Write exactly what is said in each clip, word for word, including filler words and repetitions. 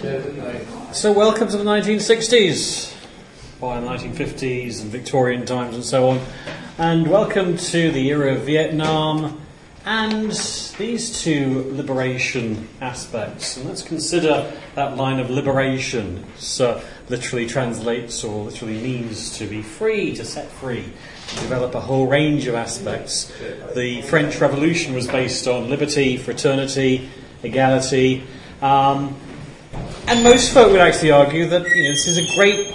So welcome to the nineteen sixties, by the nineteen fifties and Victorian times and so on, and welcome to the era of Vietnam and these two liberation aspects. And let's consider that line of liberation. So literally translates or literally means to be free, to set free, to develop a whole range of aspects. The French Revolution was based on liberty, fraternity, equality, um, and most folk would actually argue that you know, this is a great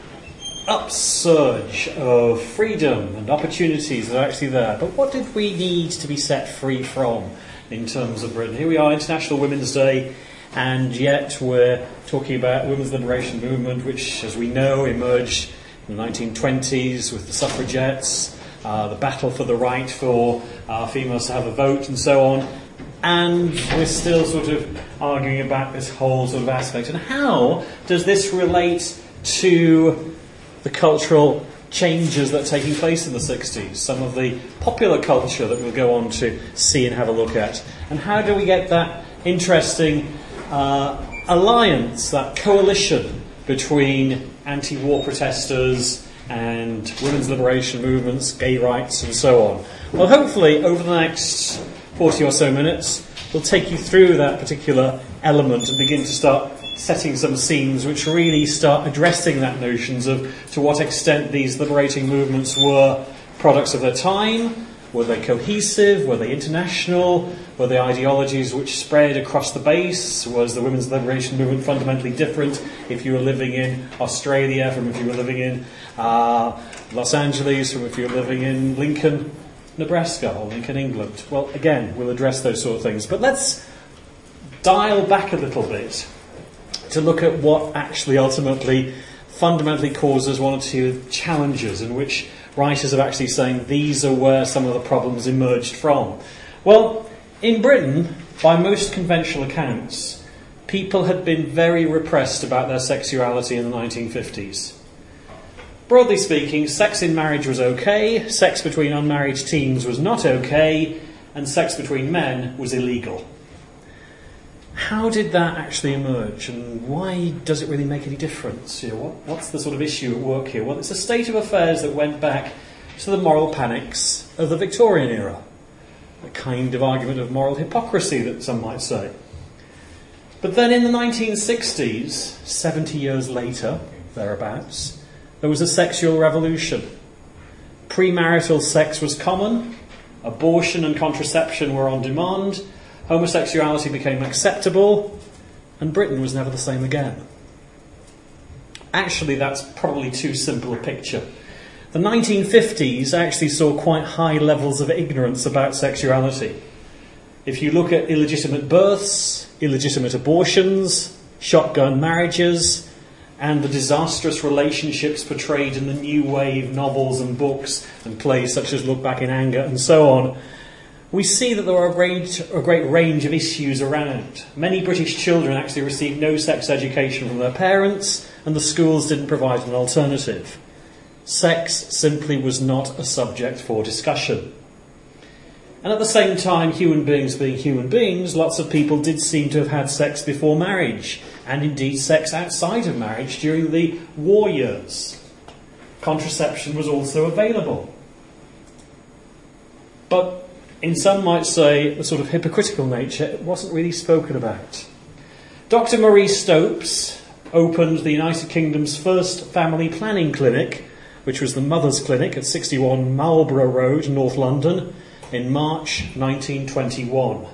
upsurge of freedom and opportunities that are actually there. But what did we need to be set free from in terms of Britain? Here we are, International Women's Day, and yet we're talking about women's liberation movement, which, as we know, emerged in the nineteen twenties with the suffragettes, uh, the battle for the right for uh, females to have a vote and so on. And we're still sort of arguing about this whole sort of aspect. And how does this relate to the cultural changes that are taking place in the sixties? Some of the popular culture that we'll go on to see and have a look at. And how do we get that interesting uh, alliance, that coalition between anti-war protesters and women's liberation movements, gay rights and so on? Well, hopefully over the next forty or so minutes, we'll take you through that particular element and begin to start setting some scenes which really start addressing that notions of to what extent these liberating movements were products of their time, were they cohesive, were they international, were they ideologies which spread across the base, was the women's liberation movement fundamentally different if you were living in Australia from if you were living in uh, Los Angeles, from if you were living in Lincoln, Nebraska, or Lincoln, England. Well, again, we'll address those sort of things. But let's dial back a little bit to look at what actually ultimately fundamentally causes one or two challenges in which writers are actually saying these are where some of the problems emerged from. Well, in Britain, by most conventional accounts, people had been very repressed about their sexuality in the nineteen fifties. Broadly speaking, sex in marriage was okay, sex between unmarried teens was not okay, and sex between men was illegal. How did that actually emerge, and why does it really make any difference? You know, what, what's the sort of issue at work here? Well, it's a state of affairs that went back to the moral panics of the Victorian era, a kind of argument of moral hypocrisy that some might say. But then in the nineteen sixties, seventy years later, thereabouts, there was a sexual revolution. Premarital sex was common, abortion and contraception were on demand, homosexuality became acceptable, and Britain was never the same again. Actually, that's probably too simple a picture. The nineteen fifties actually saw quite high levels of ignorance about sexuality. If you look at illegitimate births, illegitimate abortions, shotgun marriages, and the disastrous relationships portrayed in the new wave novels and books and plays such as Look Back in Anger and so on, we see that there are a, range, a great range of issues around. Many British children actually received no sex education from their parents, and the schools didn't provide an alternative. Sex simply was not a subject for discussion. And at the same time, human beings being human beings, lots of people did seem to have had sex before marriage, and indeed sex outside of marriage during the war years. Contraception was also available. But in some might say the sort of hypocritical nature, it wasn't really spoken about. Doctor Marie Stopes opened the United Kingdom's first family planning clinic, which was the Mother's Clinic at sixty-one Marlborough Road, North London, in March nineteen twenty-one.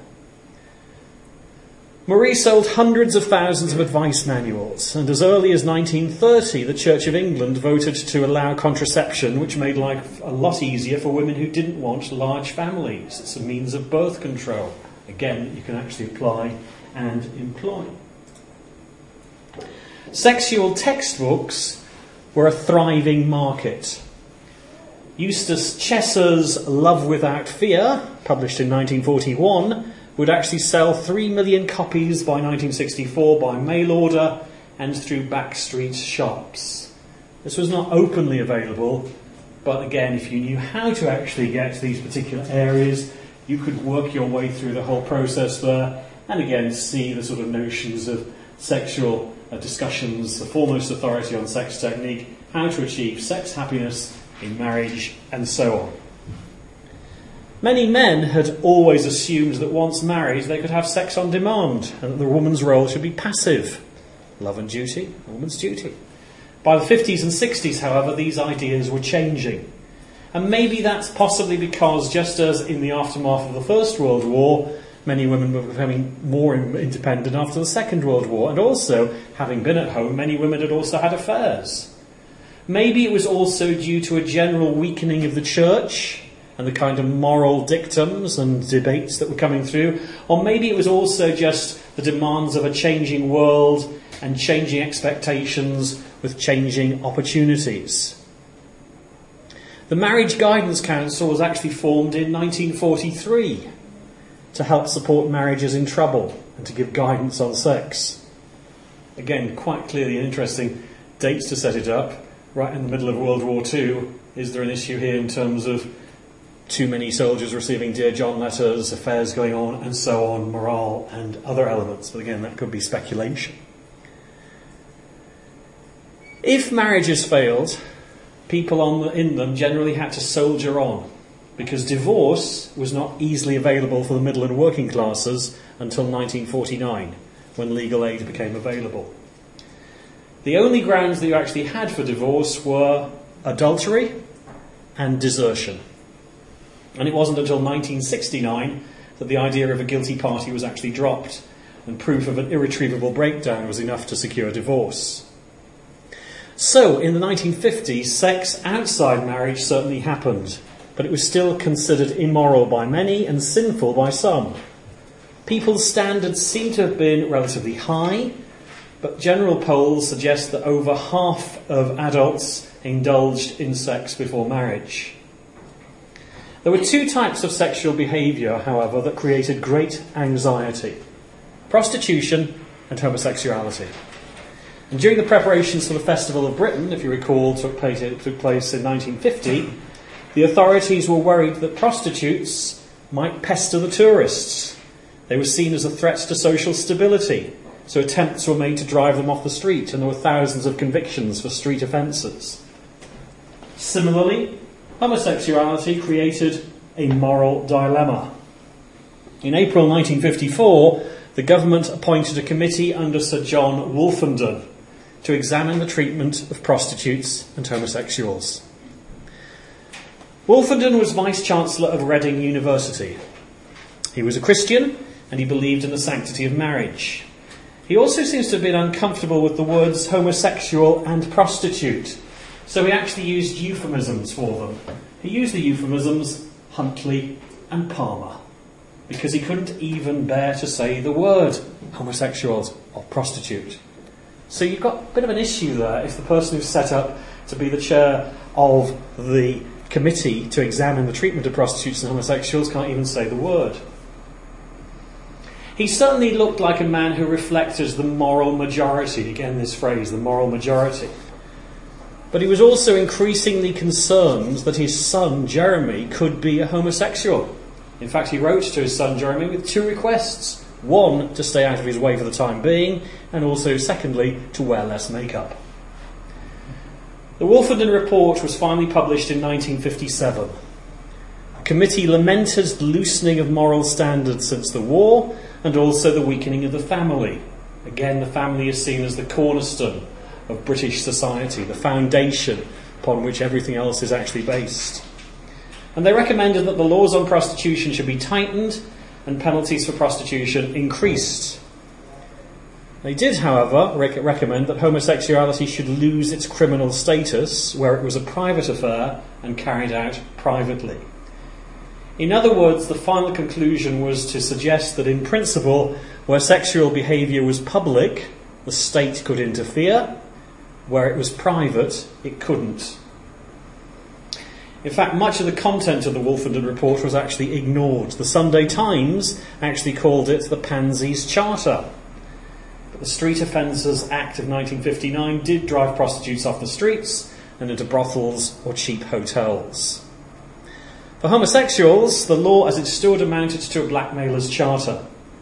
Marie sold hundreds of thousands of advice manuals, and as early as nineteen thirty, the Church of England voted to allow contraception, which made life a lot easier for women who didn't want large families. It's a means of birth control. Again, you can actually apply and employ. Sexual textbooks were a thriving market. Eustace Chesser's Love Without Fear, published in nineteen forty-one, would actually sell three million copies by nineteen sixty-four by mail order and through backstreet shops. This was not openly available, but again, if you knew how to actually get to these particular areas, you could work your way through the whole process there and again see the sort of notions of sexual uh, discussions, the foremost authority on sex technique, how to achieve sex happiness in marriage, and so on. Many men had always assumed that once married they could have sex on demand and that the woman's role should be passive. Love and duty, a woman's duty. By the fifties and sixties, however, these ideas were changing. And maybe that's possibly because, just as in the aftermath of the First World War, many women were becoming more independent after the Second World War, and also, having been at home, many women had also had affairs. Maybe it was also due to a general weakening of the church and the kind of moral dictums and debates that were coming through, or maybe it was also just the demands of a changing world and changing expectations with changing opportunities. The Marriage Guidance Council was actually formed in nineteen forty-three to help support marriages in trouble and to give guidance on sex. Again, quite clearly an interesting dates to set it up. Right in the middle of World War Two, is there an issue here in terms of too many soldiers receiving Dear John letters, affairs going on, and so on, morale and other elements. But again, that could be speculation. If marriages failed, people on the, in them generally had to soldier on, because divorce was not easily available for the middle and working classes until nineteen forty-nine, when legal aid became available. The only grounds that you actually had for divorce were adultery and desertion. And it wasn't until nineteen sixty-nine that the idea of a guilty party was actually dropped, and proof of an irretrievable breakdown was enough to secure divorce. So, in the nineteen fifties, sex outside marriage certainly happened, but it was still considered immoral by many and sinful by some. People's standards seem to have been relatively high, but general polls suggest that over half of adults indulged in sex before marriage. There were two types of sexual behaviour, however, that created great anxiety: prostitution and homosexuality. And during the preparations for the Festival of Britain, if you recall, took place, it took place in nineteen fifty, the authorities were worried that prostitutes might pester the tourists. They were seen as a threat to social stability, so attempts were made to drive them off the street, and there were thousands of convictions for street offences. Similarly, homosexuality created a moral dilemma. In April nineteen fifty-four, the government appointed a committee under Sir John Wolfenden to examine the treatment of prostitutes and homosexuals. Wolfenden was Vice-Chancellor of Reading University. He was a Christian and he believed in the sanctity of marriage. He also seems to have been uncomfortable with the words homosexual and prostitute, so he actually used euphemisms for them. He used the euphemisms Huntley and Palmer, because he couldn't even bear to say the word homosexuals or prostitute. So you've got a bit of an issue there if the person who's set up to be the chair of the committee to examine the treatment of prostitutes and homosexuals can't even say the word. He certainly looked like a man who reflected the moral majority, again this phrase, the moral majority. But he was also increasingly concerned that his son, Jeremy, could be a homosexual. In fact, he wrote to his son Jeremy with two requests. One, to stay out of his way for the time being, and also, secondly, to wear less makeup. The Wolfenden Report was finally published in nineteen fifty-seven. The committee lamented the loosening of moral standards since the war, and also the weakening of the family. Again, the family is seen as the cornerstone of British society, the foundation upon which everything else is actually based. And they recommended that the laws on prostitution should be tightened and penalties for prostitution increased. They did, however, rec- recommend that homosexuality should lose its criminal status, where it was a private affair and carried out privately. In other words, the final conclusion was to suggest that in principle, where sexual behaviour was public, the state could interfere; where it was private, it couldn't. In fact, much of the content of the Wolfenden Report was actually ignored. The Sunday Times actually called it the Pansies Charter. But the Street Offences Act of nineteen fifty-nine did drive prostitutes off the streets and into brothels or cheap hotels. For homosexuals, the law as it stood amounted to a blackmailer's charter.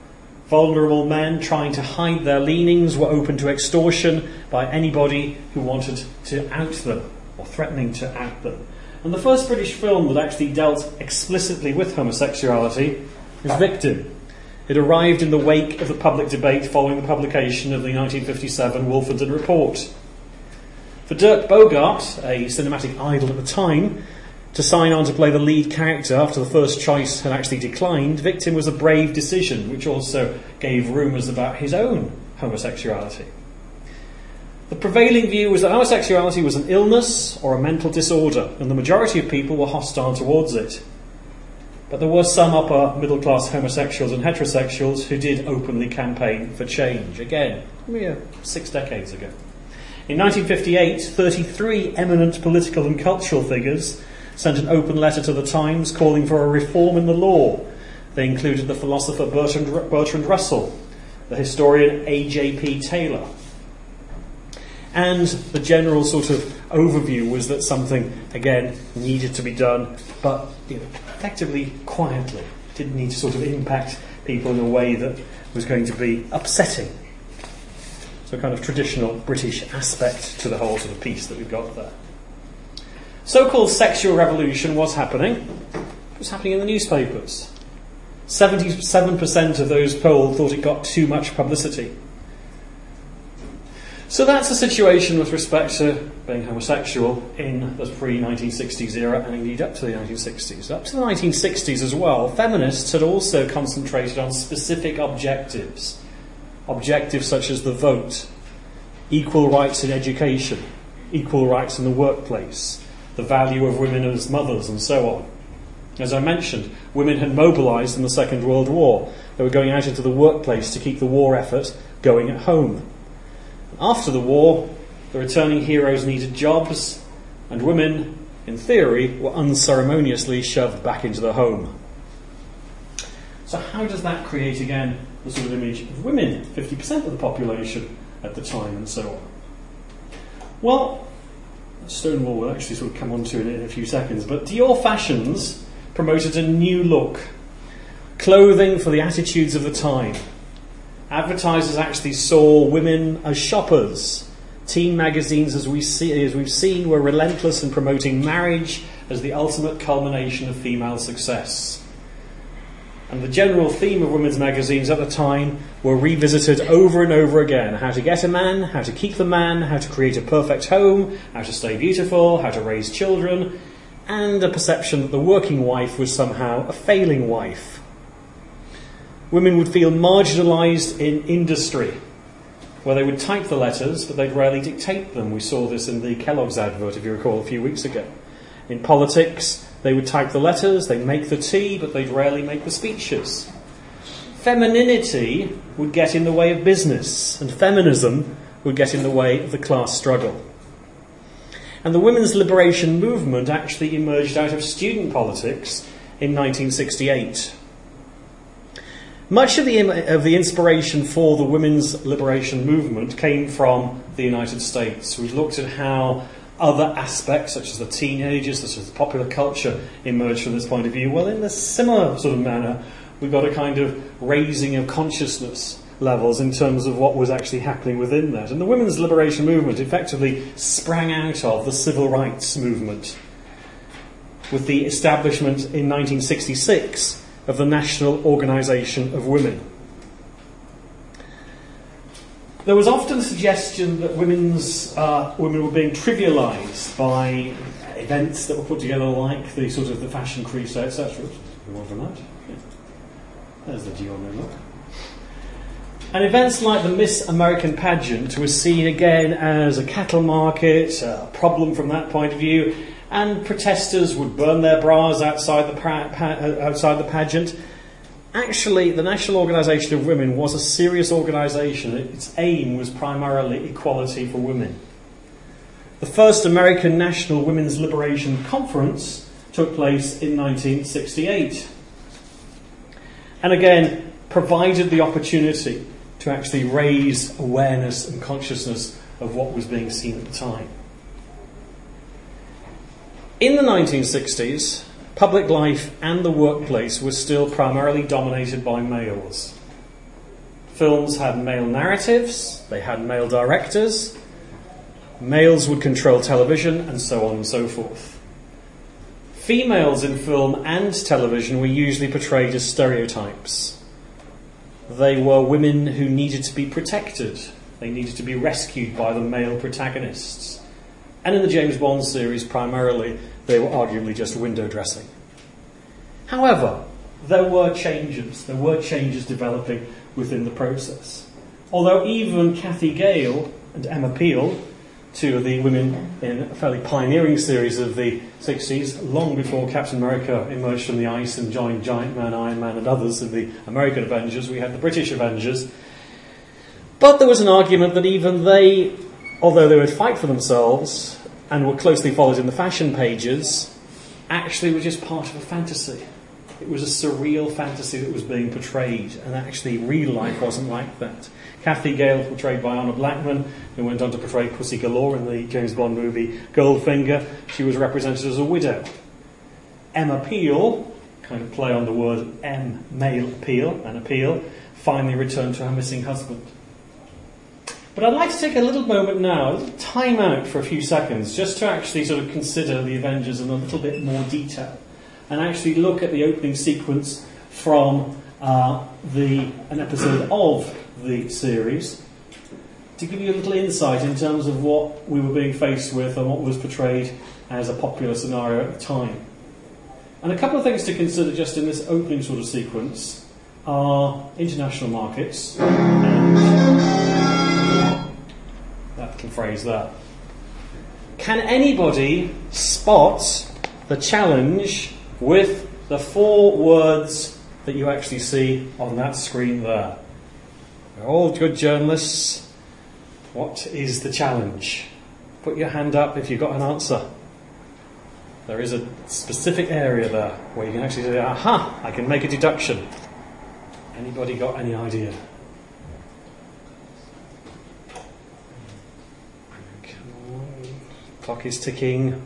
Vulnerable men trying to hide their leanings were open to extortion by anybody who wanted to out them or threatening to out them. And the first British film that actually dealt explicitly with homosexuality was Victim. It arrived in the wake of the public debate following the publication of the nineteen fifty-seven Wolfenden Report. For Dirk Bogarde, a cinematic idol at the time, to sign on to play the lead character after the first choice had actually declined, Victim was a brave decision, which also gave rumours about his own homosexuality. The prevailing view was that homosexuality was an illness or a mental disorder, and the majority of people were hostile towards it. But there were some upper middle-class homosexuals and heterosexuals who did openly campaign for change. Again, mere six decades ago. In nineteen fifty-eight, thirty-three eminent political and cultural figures sent an open letter to the Times calling for a reform in the law. They included the philosopher Bertrand, Bertrand Russell, the historian A J P Taylor. And the general sort of overview was that something, again, needed to be done, but you know, effectively, quietly. Didn't need to sort of impact people in a way that was going to be upsetting. So a kind of traditional British aspect to the whole sort of piece that we've got there. So-called sexual revolution was happening. It was happening in the newspapers. seventy-seven percent of those polled thought it got too much publicity. So that's the situation with respect to being homosexual in the pre-nineteen sixties era and indeed up to the nineteen sixties. Up to the nineteen sixties as well, feminists had also concentrated on specific objectives. Objectives such as the vote, equal rights in education, equal rights in the workplace, the value of women as mothers and so on. As I mentioned, women had mobilised in the Second World War. They were going out into the workplace to keep the war effort going at home. After the war, the returning heroes needed jobs, and women, in theory, were unceremoniously shoved back into the home. So how does that create, again, the sort of image of women, fifty percent of the population at the time, and so on? Well, Stonewall will actually sort of come on to it in a few seconds, but Dior Fashions promoted a new look, clothing for the attitudes of the time. Advertisers actually saw women as shoppers. Teen magazines, as, we see, as we've seen, were relentless in promoting marriage as the ultimate culmination of female success. And the general theme of women's magazines at the time were revisited over and over again. How to get a man, how to keep the man, how to create a perfect home, how to stay beautiful, how to raise children, and a perception that the working wife was somehow a failing wife. Women would feel marginalised in industry, where they would type the letters, but they'd rarely dictate them. We saw this in the Kellogg's advert, if you recall, a few weeks ago. In politics, they would type the letters, they'd make the tea, but they'd rarely make the speeches. Femininity would get in the way of business, and feminism would get in the way of the class struggle. And the women's liberation movement actually emerged out of student politics in nineteen sixty-eight. Much of the, of the inspiration for the women's liberation movement came from the United States. We looked at how other aspects, such as the teenagers, such as the popular culture, emerged from this point of view. Well, in a similar sort of manner, we got a kind of raising of consciousness levels in terms of what was actually happening within that. And the women's liberation movement effectively sprang out of the civil rights movement, with the establishment in nineteen sixty-six of the National Organisation of Women. There was often a suggestion that women's, uh, women were being trivialised by events that were put together like the sort of the fashion crusade, et cetera. More than that. Yeah. There's the Dior look. And events like the Miss American pageant were seen again as a cattle market, a problem from that point of view, and protesters would burn their bras outside the, pra- pa- outside the pageant. Actually, the National Organisation of Women was a serious organisation. Its aim was primarily equality for women. The first American National Women's Liberation Conference took place in nineteen sixty-eight. And again, provided the opportunity to actually raise awareness and consciousness of what was being seen at the time. In the nineteen sixties, public life and the workplace was still primarily dominated by males. Films had male narratives, they had male directors, males would control television, and so on and so forth. Females in film and television were usually portrayed as stereotypes. They were women who needed to be protected. They needed to be rescued by the male protagonists. And in the James Bond series, primarily, they were arguably just window dressing. However, there were changes. There were changes developing within the process. Although even Cathy Gale and Emma Peel, two of the women in a fairly pioneering series of the sixties, long before Captain America emerged from the ice and joined Giant Man, Iron Man and others in the American Avengers, we had the British Avengers. But there was an argument that even they, although they would fight for themselves and were closely followed in the fashion pages, actually were just part of a fantasy. It was a surreal fantasy that was being portrayed, and actually real life wasn't like that. Cathy Gale, portrayed by Honor Blackman, who went on to portray Pussy Galore in the James Bond movie Goldfinger, she was represented as a widow. Emma Peel, kind of play on the word M, male appeal, and appeal, finally returned to her missing husband. But I'd like to take a little moment now, a little time out for a few seconds, just to actually sort of consider the Avengers in a little bit more detail, and actually look at the opening sequence from uh, the an episode of the series, to give you a little insight in terms of what we were being faced with and what was portrayed as a popular scenario at the time. And a couple of things to consider just in this opening sort of sequence are international markets, and that little phrase there. Can anybody spot the challenge with the four words that you actually see on that screen there? We're all good journalists. What is the challenge? Put your hand up if you've got an answer. There is a specific area there where you can actually say, aha, I can make a deduction. Anybody got any idea? Come on. Clock is ticking.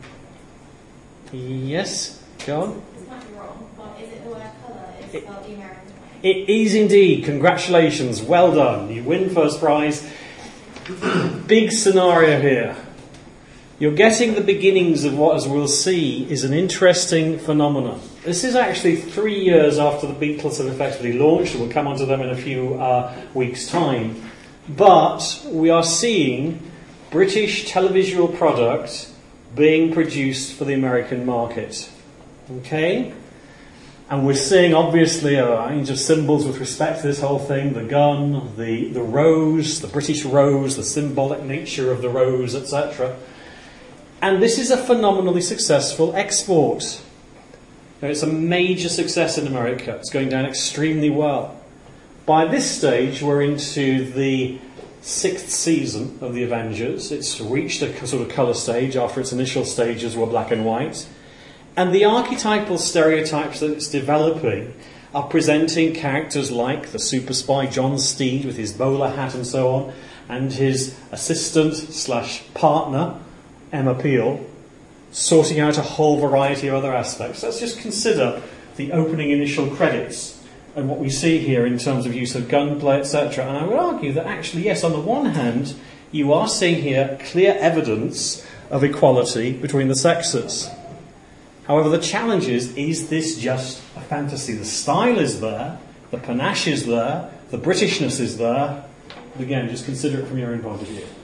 Yes? Go on. It's not wrong, but is it the word colour? Is it spelled the American way? It is indeed. Congratulations. Well done. You win first prize. Big scenario here. You're getting the beginnings of what, as we'll see, is an interesting phenomenon. This is actually three years after the Beatles have effectively launched. We'll come onto them in a few uh, weeks' time. But we are seeing British televisual product being produced for the American market. Okay? And we're seeing, obviously, a range of symbols with respect to this whole thing. The gun, the, the rose, the British rose, the symbolic nature of the rose, et cetera. And this is a phenomenally successful export. Now, it's a major success in America. It's going down extremely well. By this stage, we're into the sixth season of The Avengers. It's reached a sort of colour stage after its initial stages were black and white. And the archetypal stereotypes that it's developing are presenting characters like the super spy John Steed with his bowler hat and so on, and his assistant slash partner, Emma Peel, sorting out a whole variety of other aspects. Let's just consider the opening initial credits and what we see here in terms of use of gunplay, et cetera. And I would argue that actually, yes, on the one hand, you are seeing here clear evidence of equality between the sexes. However, the challenge is, is this just a fantasy? The style is there, the panache is there, the Britishness is there. But again, just consider it from your own point of view.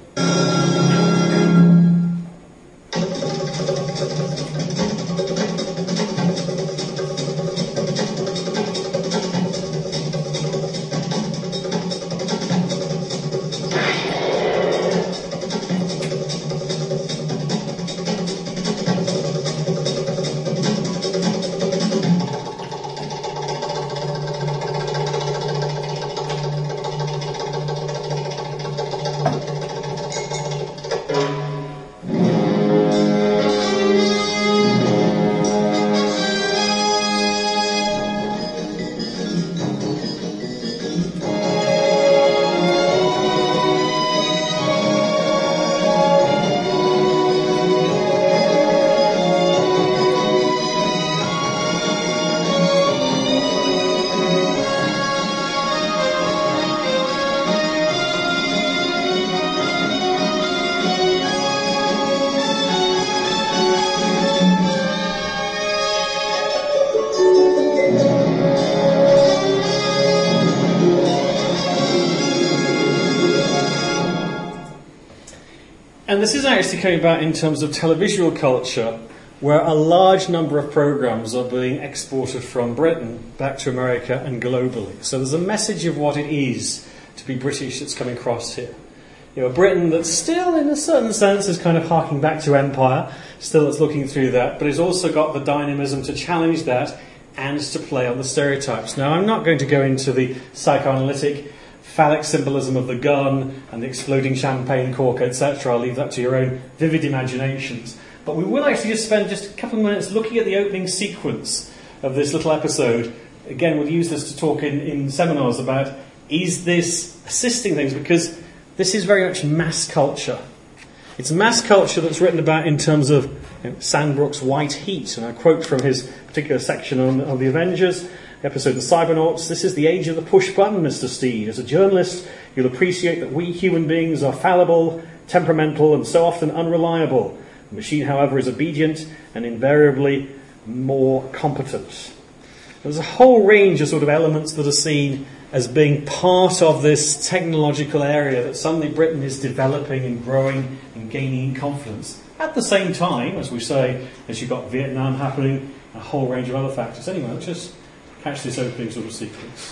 And this is actually coming about in terms of televisual culture, where a large number of programs are being exported from Britain back to America and globally. So there's a message of what it is to be British that's coming across here. You know, a Britain that still, in a certain sense, is kind of harking back to empire, still it's looking through that, but it's also got the dynamism to challenge that and to play on the stereotypes. Now, I'm not going to go into the psychoanalytic phallic symbolism of the gun and the exploding champagne cork, et cetera. I'll leave that to your own vivid imaginations. But we will actually just spend just a couple of minutes looking at the opening sequence of this little episode. Again, we'll use this to talk in, in seminars about, is this assisting things? Because this is very much mass culture. It's mass culture that's written about in terms of, you know, Sandbrook's White Heat. And I quote from his particular section on, on the Avengers, episode The Cybernauts. This is the age of the push button, Mister Steed. As a journalist, you'll appreciate that we human beings are fallible, temperamental, and so often unreliable. The machine, however, is obedient and invariably more competent. There's a whole range of sort of elements that are seen as being part of this technological area that suddenly Britain is developing and growing and gaining in confidence. At the same time, as we say, as you've got Vietnam happening, a whole range of other factors. Anyway, let's just catch this opening sort of sequence.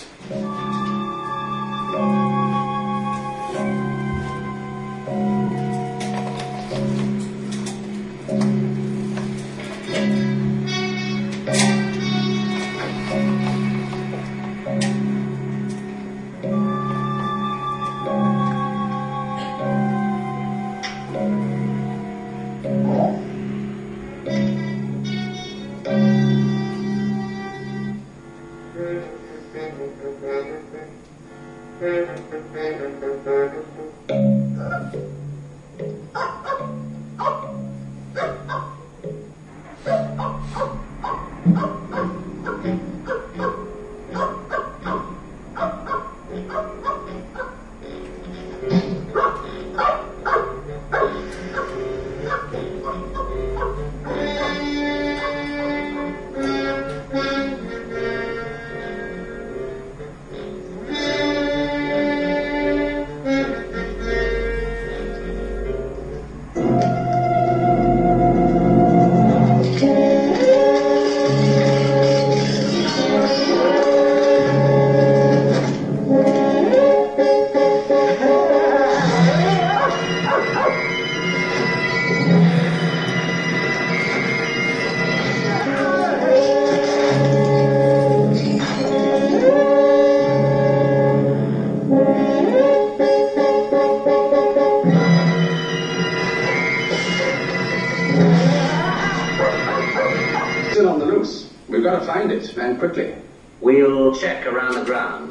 And quickly. We'll check around the grounds.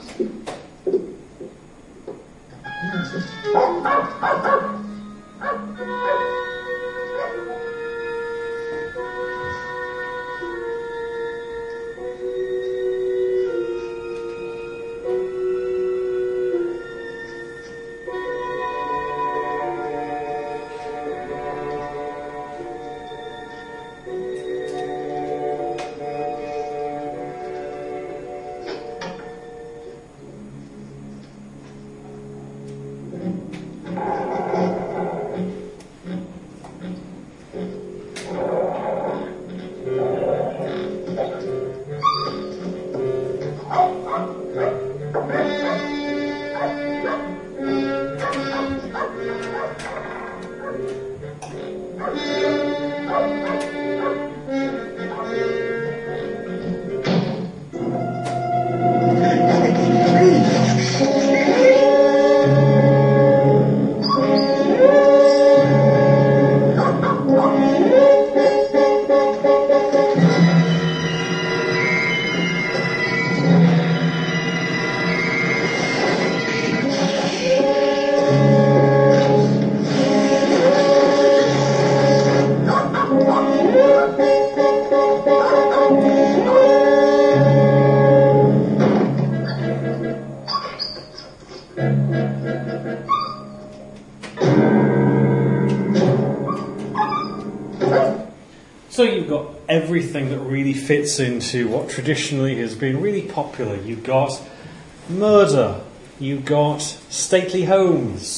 So you've got everything that really fits into what traditionally has been really popular. You've got murder, you've got stately homes,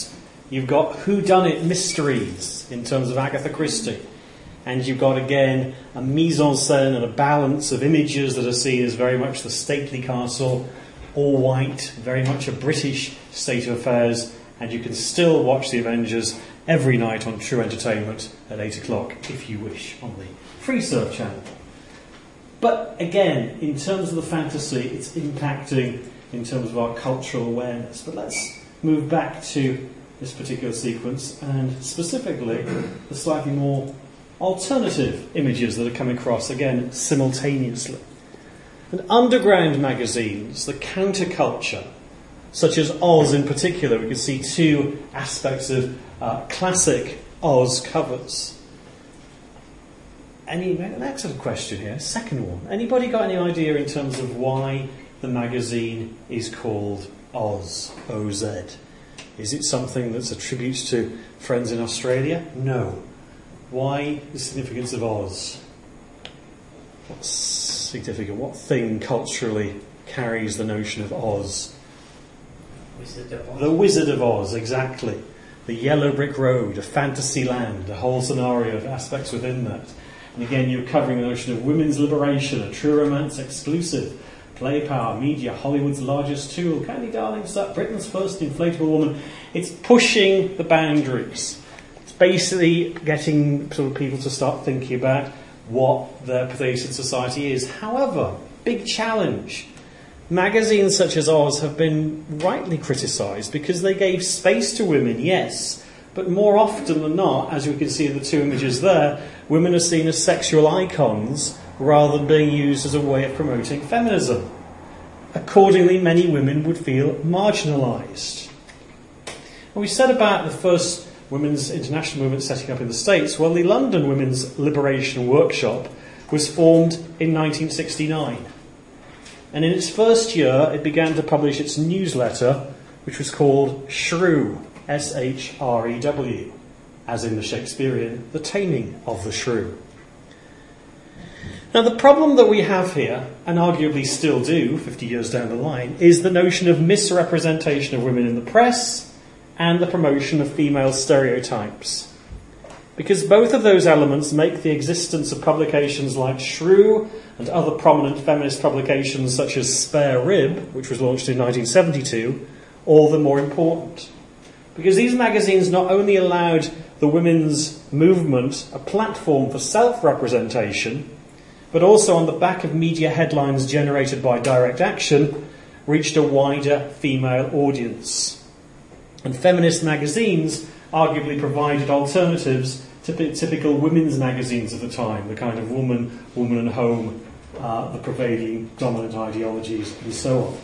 You've got whodunit mysteries in terms of Agatha Christie. And you've got, again, a mise-en-scène and a balance of images that are seen as very much the stately castle, all white, very much a British state of affairs, and you can still watch The Avengers every night on True Entertainment at eight o'clock, if you wish, on the Free Surf channel. But, again, in terms of the fantasy, it's impacting in terms of our cultural awareness. But let's move back to this particular sequence, and specifically the slightly more alternative images that are coming across, again, simultaneously. And underground magazines, the counterculture, such as Oz in particular, we can see two aspects of uh, classic Oz covers. Any next sort of question here, second one. Anybody got any idea in terms of why the magazine is called Oz, O Z? Is it something that's a tribute to friends in Australia? No. Why the significance of Oz? What's significant? What thing culturally carries the notion of Oz? Wizard of Oz. The Wizard of Oz, exactly. The yellow brick road, a fantasy land, a whole scenario of aspects within that. And again, you're covering the notion of women's liberation, a true romance exclusive, play power, media, Hollywood's largest tool, Candy Darling stuff, Britain's first inflatable woman. It's pushing the boundaries. Basically getting sort of people to start thinking about what their place in society is. However, big challenge. Magazines such as Oz have been rightly criticised because they gave space to women, yes, but more often than not, as we can see in the two images there, women are seen as sexual icons rather than being used as a way of promoting feminism. Accordingly, many women would feel marginalised. And we said about the first women's international movement setting up in the States. Well, the London Women's Liberation Workshop was formed in nineteen sixty-nine. And in its first year, it began to publish its newsletter, which was called Shrew, S H R E W, as in the Shakespearean, The Taming of the Shrew. Now, the problem that we have here, and arguably still do, fifty years down the line, is the notion of misrepresentation of women in the press and the promotion of female stereotypes. Because both of those elements make the existence of publications like Shrew and other prominent feminist publications such as Spare Rib, which was launched in nineteen seventy-two, all the more important. Because these magazines not only allowed the women's movement a platform for self-representation, but also on the back of media headlines generated by Direct Action, reached a wider female audience. And feminist magazines arguably provided alternatives to the typical women's magazines of the time, the kind of woman, woman and home, uh, the prevailing dominant ideologies, and so on.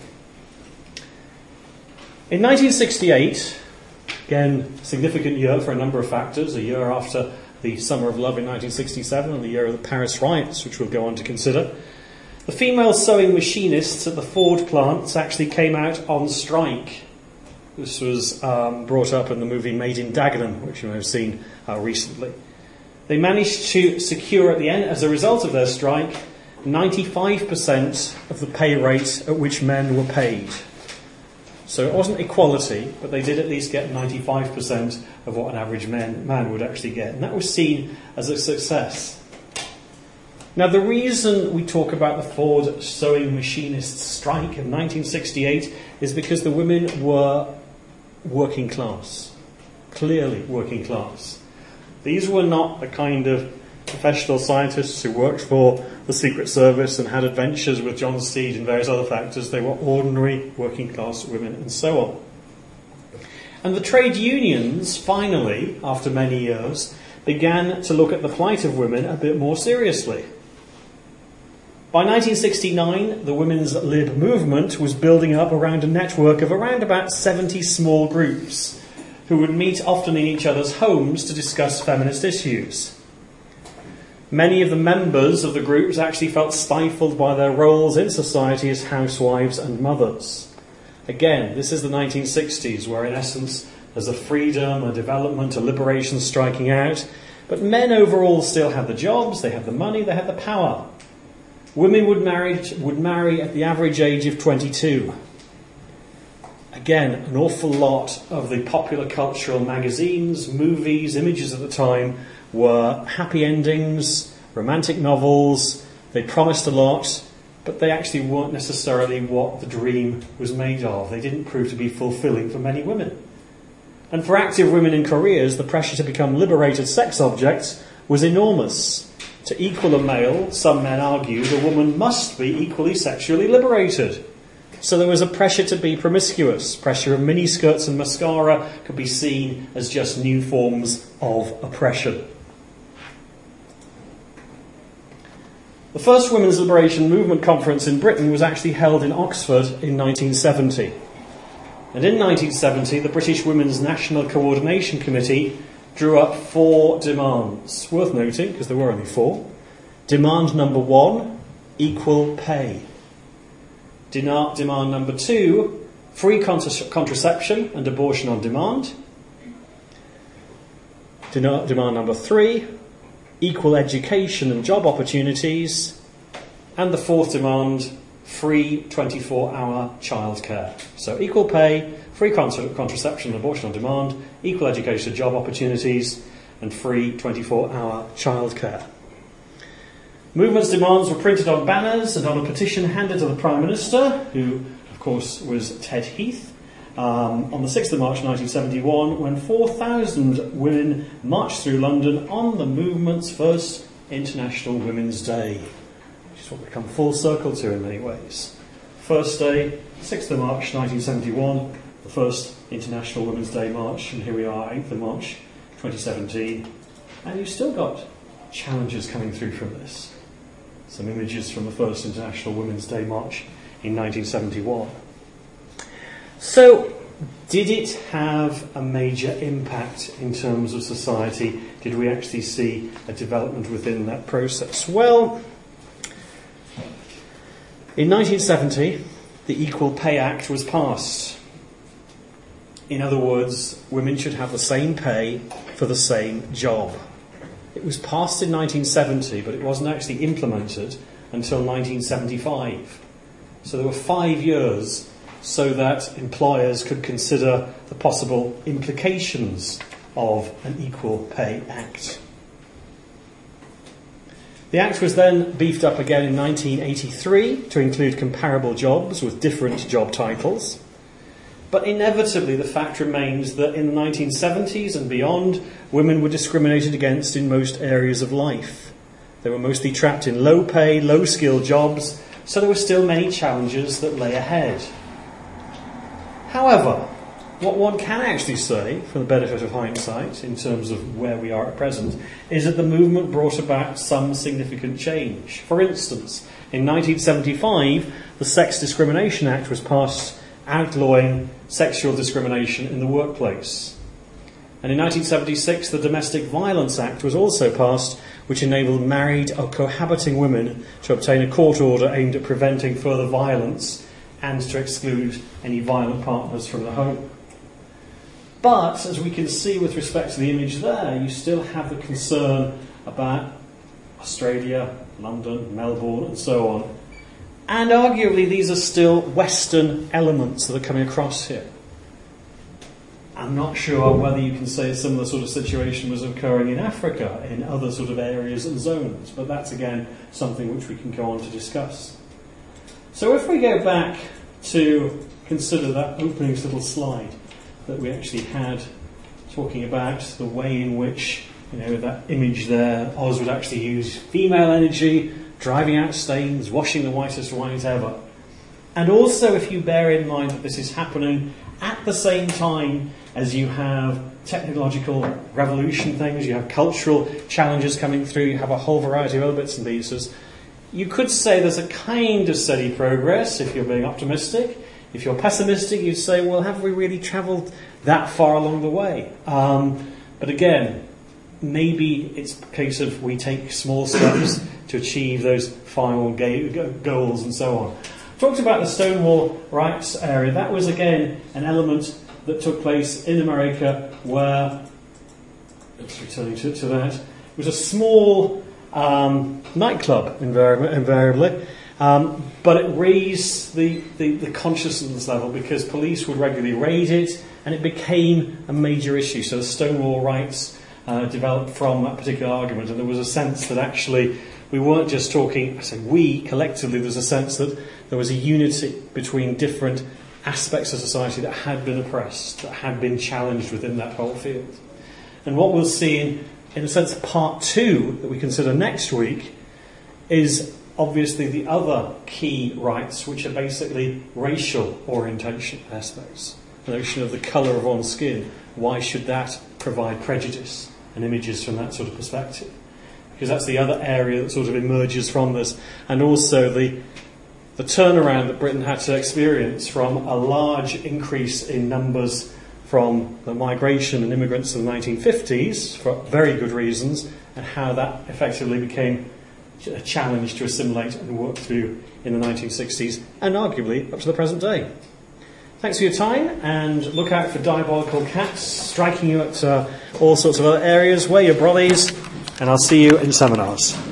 In nineteen sixty-eight, again, significant year for a number of factors, a year after the Summer of Love in nineteen sixty-seven and the year of the Paris riots, which we'll go on to consider, the female sewing machinists at the Ford plants actually came out on strike. This was um, brought up in the movie Made in Dagenham, which you may have seen uh, recently. They managed to secure at the end, as a result of their strike, ninety-five percent of the pay rate at which men were paid. So it wasn't equality, but they did at least get ninety-five percent of what an average man, man would actually get. And that was seen as a success. Now, the reason we talk about the Ford sewing machinists' strike of nineteen sixty-eight is because the women were working class, clearly working class. These were not the kind of professional scientists who worked for the Secret Service and had adventures with John Steed and various other factors. They were ordinary working class women and so on. And the trade unions, finally, after many years, began to look at the plight of women a bit more seriously. By nineteen sixty-nine, the women's lib movement was building up around a network of around about seventy small groups who would meet often in each other's homes to discuss feminist issues. Many of the members of the groups actually felt stifled by their roles in society as housewives and mothers. Again, this is the nineteen sixties, where in essence there's a freedom, a development, a liberation striking out, but men overall still had the jobs, they had the money, they had the power. Women would marry, would marry at the average age of twenty-two. again, an awful lot of the popular cultural magazines, movies, images at the time were happy endings, romantic novels. They promised a lot, but they actually weren't necessarily what the dream was made of. They didn't prove to be fulfilling for many women. And for active women in careers, the pressure to become liberated sex objects was enormous. To equal a male, some men argued a woman must be equally sexually liberated. So there was a pressure to be promiscuous. Pressure of miniskirts and mascara could be seen as just new forms of oppression. The first Women's Liberation Movement Conference in Britain was actually held in Oxford in nineteen seventy. And in nineteen seventy, the British Women's National Coordination Committee drew up four demands. Worth noting, because there were only four. Demand number one, equal pay. Demand, demand number two, free contra- contraception and abortion on demand. Demand, demand number three, equal education and job opportunities. And the fourth demand, free twenty-four hour childcare. So equal pay, free contra- contraception and abortion on demand, equal education and job opportunities, and free twenty-four hour childcare. Movement's demands were printed on banners and on a petition handed to the Prime Minister, who, of course, was Ted Heath, um, on the sixth of March nineteen seventy-one, when four thousand women marched through London on the movement's first International Women's Day, which is what we come full circle to in many ways. First day, sixth of March nineteen seventy-one, the first International Women's Day march, and here we are, eighth of March twenty seventeen, and you've still got challenges coming through from this. Some images from the first International Women's Day march in nineteen seventy-one. So, did it have a major impact in terms of society? Did we actually see a development within that process? Well, in nineteen seventy, the Equal Pay Act was passed. In other words, women should have the same pay for the same job. It was passed in nineteen seventy, but it wasn't actually implemented until nineteen seventy-five. So there were five years so that employers could consider the possible implications of an Equal Pay Act. The Act was then beefed up again in nineteen eighty-three to include comparable jobs with different job titles. But inevitably, the fact remains that in the nineteen seventies and beyond, women were discriminated against in most areas of life. They were mostly trapped in low-pay, low-skill jobs, so there were still many challenges that lay ahead. However, what one can actually say, for the benefit of hindsight, in terms of where we are at present, is that the movement brought about some significant change. For instance, in nineteen seventy-five, the Sex Discrimination Act was passed, outlawing sexual discrimination in the workplace. And in nineteen seventy-six, the Domestic Violence Act was also passed, which enabled married or cohabiting women to obtain a court order aimed at preventing further violence and to exclude any violent partners from the home. But, as we can see with respect to the image there, you still have the concern about Australia, London, Melbourne, and so on. And arguably these are still Western elements that are coming across here. I'm not sure whether you can say a similar sort of situation was occurring in Africa, in other sort of areas and zones, but that's again something which we can go on to discuss. So if we go back to consider that opening little slide that we actually had talking about the way in which, you know, that image there, Oz would actually use female energy, driving out stains, washing the whitest white ever. And also, if you bear in mind that this is happening at the same time as you have technological revolution things, you have cultural challenges coming through, you have a whole variety of other bits and pieces, you could say there's a kind of steady progress if you're being optimistic. If you're pessimistic, you'd say, well, have we really travelled that far along the way? Um, but again, maybe it's a case of we take small steps to achieve those final ga- goals and so on. Talked about the Stonewall Rights area. That was, again, an element that took place in America where, let's return to, to that, it was a small um, nightclub, invariably, invariably Um, but it raised the, the, the consciousness level because police would regularly raid it, and it became a major issue. So the Stonewall rights uh, developed from that particular argument, and there was a sense that actually we weren't just talking, I say we, collectively, there was a sense that there was a unity between different aspects of society that had been oppressed, that had been challenged within that whole field. And what we'll see in, in a sense, part two that we consider next week is obviously the other key rights, which are basically racial orientation aspects. The notion of the colour of one's skin. Why should that provide prejudice and images from that sort of perspective? Because that's the other area that sort of emerges from this. And also the, the turnaround that Britain had to experience from a large increase in numbers from the migration and immigrants of the nineteen fifties, for very good reasons, and how that effectively became a challenge to assimilate and work through in the nineteen sixties and arguably up to the present day. Thanks for your time, and look out for diabolical cats striking you at uh, all sorts of other areas. Wear your brollies, and I'll see you in seminars.